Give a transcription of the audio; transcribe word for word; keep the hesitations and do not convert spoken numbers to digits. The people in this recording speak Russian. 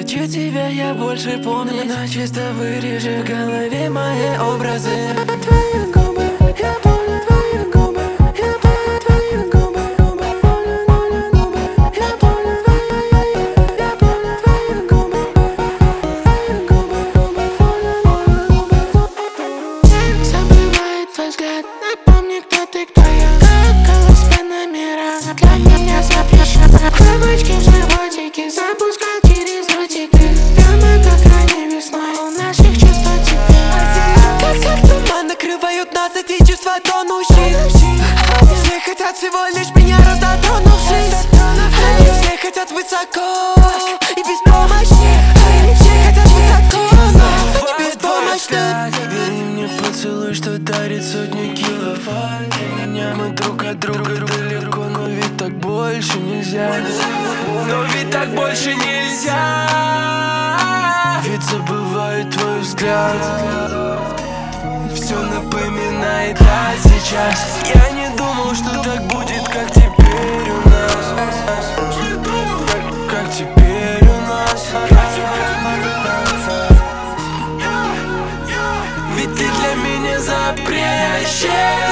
хочу тебя, я больше помню, но чисто вырежи в голове мои образы. Твои губы, я помню твои губы, я помню твои губы, губы, помню, помню губы, я помню твои, я помню твои губы, твои губы, губы, помню, помню губы. Забывает твой взгляд, напомни, кто ты, кто я. Какалась по номерам, для меня запиши. Бабочки в животике, запускал через ротики. Прямо как ранней весной, у наших чувств теперь. Как, как туман накрывают нас эти чувства тонущие. Все хотят всего лишь меня раздотронувшись. Они все хотят высоко и беспомощнее. Они все хотят высоко, но беспомощно. Бери мне поцелуй, что дарит сотни киловатт. Меня мы друг от друга далеко, но ведь так больше нельзя. Но ведь так больше нельзя. Ведь забываю твой взгляд. Все напоминает, а сейчас я не думал, что так будет, как теперь у нас. Как теперь у нас. Ведь ты для меня запрещаешь.